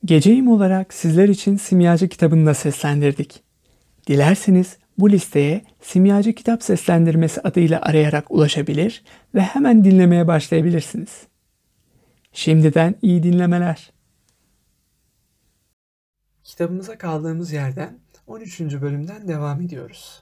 Geceyim olarak sizler için Simyacı kitabını da seslendirdik. Dilerseniz bu listeye Simyacı Kitap Seslendirmesi adıyla arayarak ulaşabilir ve hemen dinlemeye başlayabilirsiniz. Şimdiden iyi dinlemeler. Kitabımıza kaldığımız yerden 13. bölümden devam ediyoruz.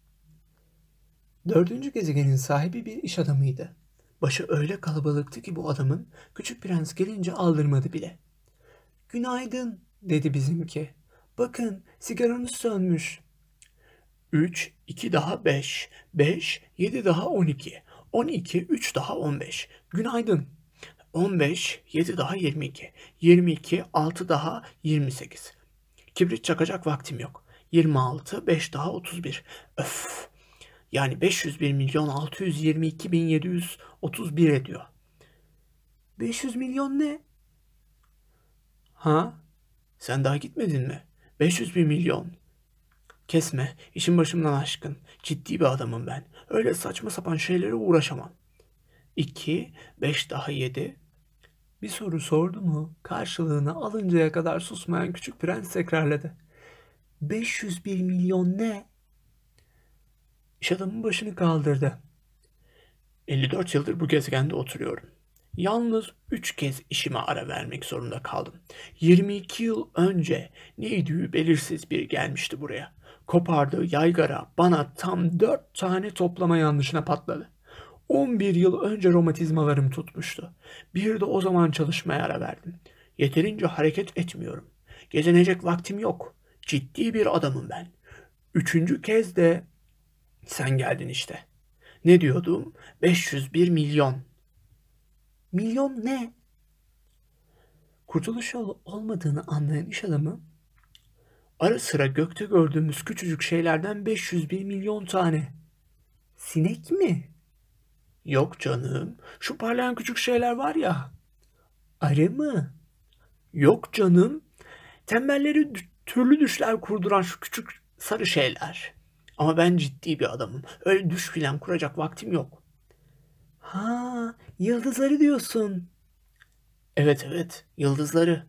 4. gezegenin sahibi bir iş adamıydı. Başı öyle kalabalıktı ki bu adamın Küçük Prens gelince aldırmadı bile. "Günaydın," dedi bizimki. "Bakın, sigaranız sönmüş." 3, 2 daha 5, 5, 7 daha 12, 12, 3 daha 15. "Günaydın." 15, 7 daha 22, 22, 6 daha 28. Kibrit çakacak vaktim yok. 26, 5 daha 31. Öf! Yani 501.622.731 ediyor. 500 milyon ne? Ha? Sen daha gitmedin mi? 501 milyon. Kesme, işin başımdan aşkın. Ciddi bir adamım ben. Öyle saçma sapan şeylere uğraşamam. 2, 5 daha 7. Bir soru sordu mu, karşılığını alıncaya kadar susmayan Küçük Prens tekrarladı. 501 milyon ne? İş adamın başını kaldırdı. 54 yıldır bu gezegende oturuyorum. Yalnız 3 kez işime ara vermek zorunda kaldım. 22 yıl önce neydi belirsiz biri gelmişti buraya. Kopardığı yaygara bana tam 4 tane toplama yanlışına patladı. 11 yıl önce romatizmalarım tutmuştu. Bir de o zaman çalışmaya ara verdim. Yeterince hareket etmiyorum. Gezinecek vaktim yok. Ciddi bir adamım ben. 3. kez de sen geldin işte. Ne diyordum? 501 milyon. Milyon ne? Kurtuluş yolu olmadığını anlayan iş adamı, ara sıra gökte gördüğümüz küçücük şeylerden 501 milyon tane. Sinek mi? Yok canım. Şu parlayan küçük şeyler var ya. Arı mı? Yok canım. Tembelleri türlü düşler kurduran şu küçük sarı şeyler. Ama ben ciddi bir adamım. Öyle düş filan kuracak vaktim yok. Ha, yıldızları diyorsun. Evet evet, yıldızları.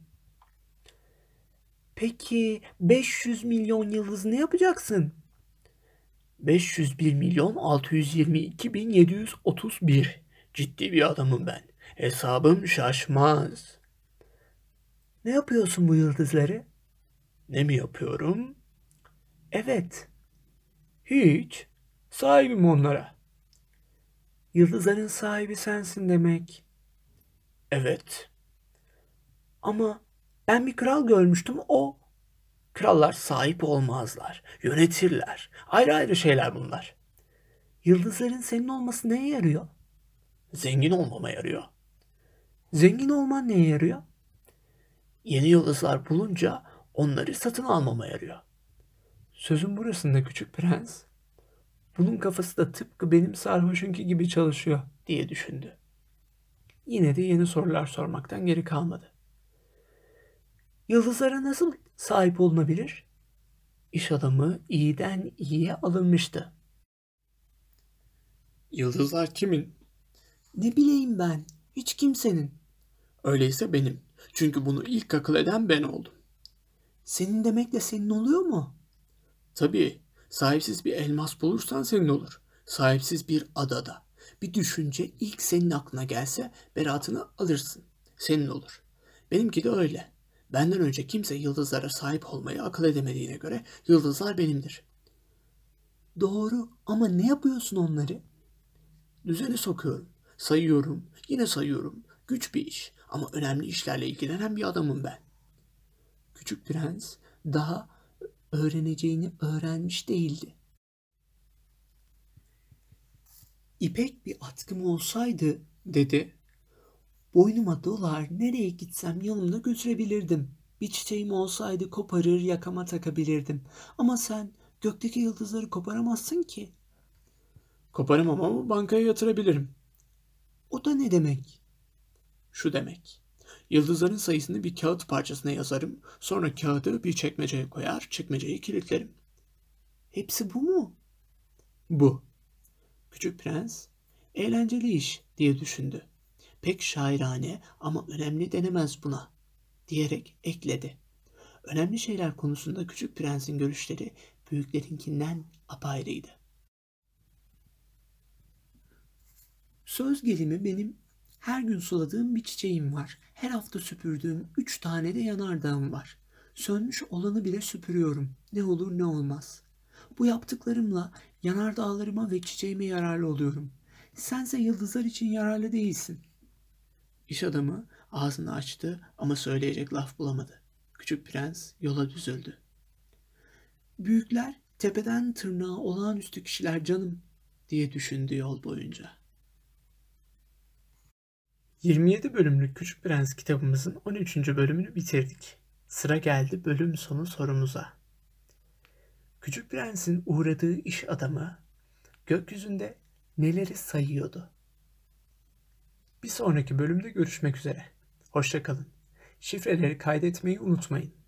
Peki 500 milyon yıldız ne yapacaksın? 501 milyon 622.731. Ciddi bir adamım ben. Hesabım şaşmaz. Ne yapıyorsun bu yıldızları? Ne mi yapıyorum? Evet. Hiç. Sahibim onlara. Yıldızların sahibi sensin demek. Evet. Ama ben bir kral görmüştüm, o. Krallar sahip olmazlar. Yönetirler. Ayrı ayrı şeyler bunlar. Yıldızların senin olması neye yarıyor? Zengin olmama yarıyor. Zengin olman neye yarıyor? Yeni yıldızlar bulunca onları satın almama yarıyor. Sözün burasında Küçük Prens. Bunun kafası da tıpkı benim sarhoşunki gibi çalışıyor diye düşündü. Yine de yeni sorular sormaktan geri kalmadı. Yıldızlara nasıl sahip olunabilir? İş adamı iyiden iyiye alınmıştı. Yıldızlar kimin? Ne bileyim ben. Hiç kimsenin. Öyleyse benim. Çünkü bunu ilk akıl eden ben oldum. Senin demekle senin oluyor mu? Tabii. Sahipsiz bir elmas bulursan senin olur. Sahipsiz bir adada. Bir düşünce ilk senin aklına gelse beratını alırsın. Senin olur. Benimki de öyle. Benden önce kimse yıldızlara sahip olmayı akıl edemediğine göre yıldızlar benimdir. Doğru, ama ne yapıyorsun onları? Düzeni sokuyorum. Sayıyorum. Yine sayıyorum. Güç bir iş. Ama önemli işlerle ilgilenen bir adamım ben. Küçük Prens daha öğreneceğini öğrenmiş değildi. İpek bir atkım olsaydı, dedi, boynuma dolar, nereye gitsem yanımda götürebilirdim. Bir çiçeğim olsaydı koparır yakama takabilirdim. Ama sen gökteki yıldızları koparamazsın ki. Koparamam ama bankaya yatırabilirim. O da ne demek? Şu demek. Yıldızların sayısını bir kağıt parçasına yazarım. Sonra kağıdı bir çekmeceye koyar, çekmeceyi kilitlerim. Hepsi bu mu? Bu. Küçük Prens, eğlenceli iş diye düşündü. Pek şairane ama önemli denemez buna. diyerek ekledi. Önemli şeyler konusunda küçük prensin görüşleri büyüklerinkinden apayrıydı. Söz gelimi benim her gün suladığım bir çiçeğim var. Her hafta süpürdüğüm 3 tane de yanardağım var. Sönmüş olanı bile süpürüyorum. Ne olur ne olmaz. Bu yaptıklarımla yanardağlarıma ve çiçeğime yararlı oluyorum. Sense yıldızlar için yararlı değilsin. İş adamı ağzını açtı ama söyleyecek laf bulamadı. Küçük prens yola düzüldü. Büyükler tepeden tırnağa olağanüstü kişiler canım diye düşündü yol boyunca. 27 bölümlük Küçük Prens kitabımızın 13. bölümünü bitirdik. Sıra geldi bölüm sonu sorumuza. Küçük Prens'in uğradığı iş adamı gökyüzünde neleri sayıyordu? Bir sonraki bölümde görüşmek üzere. Hoşça kalın. Şifreleri kaydetmeyi unutmayın.